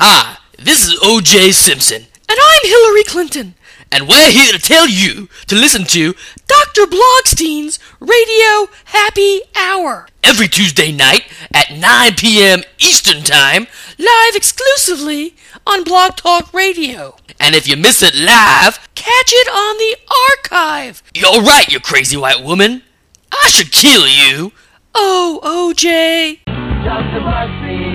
Hi, this is O.J. Simpson. And I'm Hillary Clinton. And we're here to tell you to listen to Dr. Blogstein's Radio Happy Hour. Every Tuesday night at 9 p.m. Eastern Time, live exclusively on Blog Talk Radio. And if you miss it live, catch it on the archive. You're right, you crazy white woman. I should kill you. Oh, O.J. Dr. Blogstein.